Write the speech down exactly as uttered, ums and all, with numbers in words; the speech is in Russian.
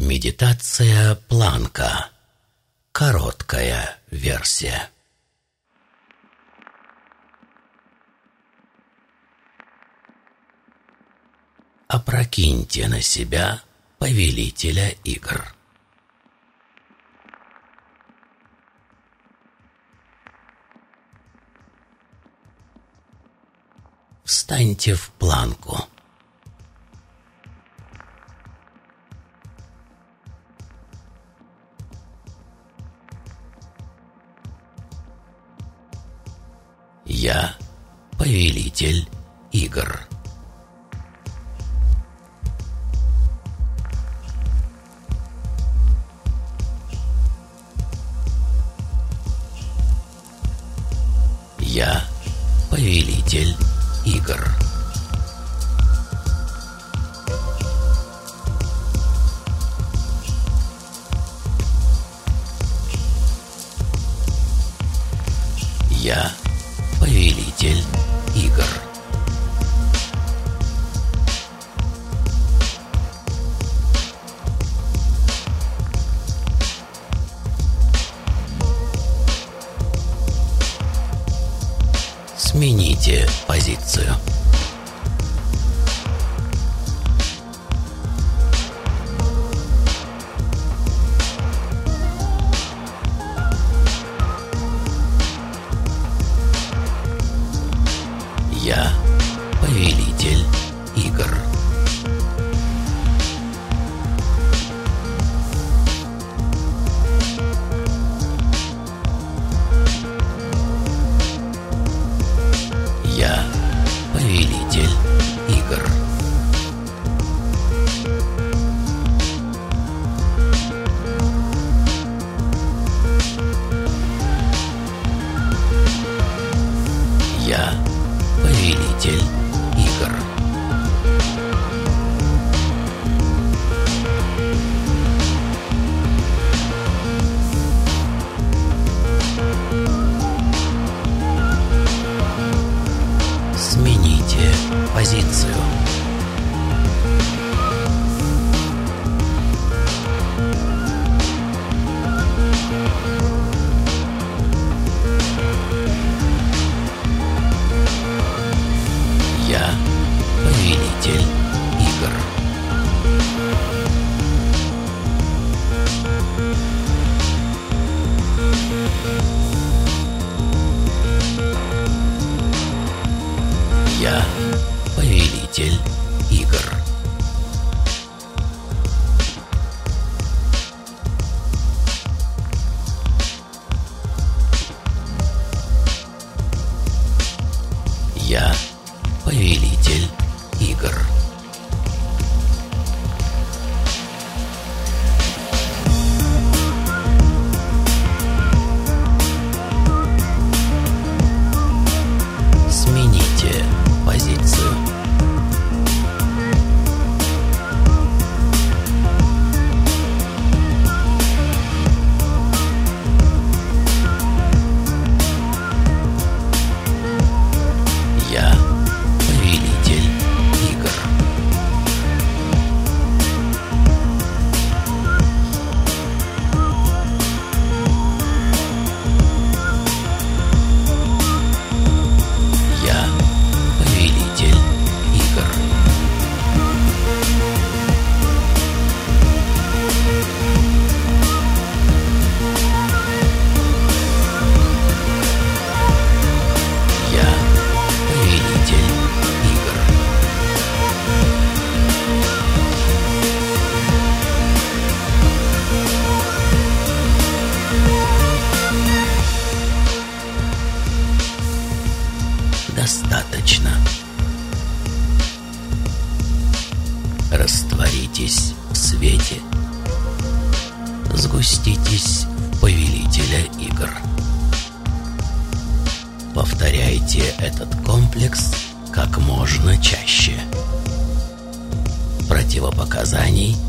Медитация Планка. Короткая версия. Опрокиньте на себя повелителя игр. Встаньте в планку. Я повелитель игр. Я повелитель игр. Я повелитель игр. Смените позицию. Я повелитель игр. Я повелитель игр. Я повелитель игр. Смените позицию. Я повелитель игр. Я повелитель игр. Я повелитель игр. Смените позицию. Я повелитель игр. Я повелитель игр. Я повелитель игр. Достаточно. Растворитесь в свете. Сгуститесь в повелителя игр. Повторяйте этот комплекс как можно чаще. Противопоказаний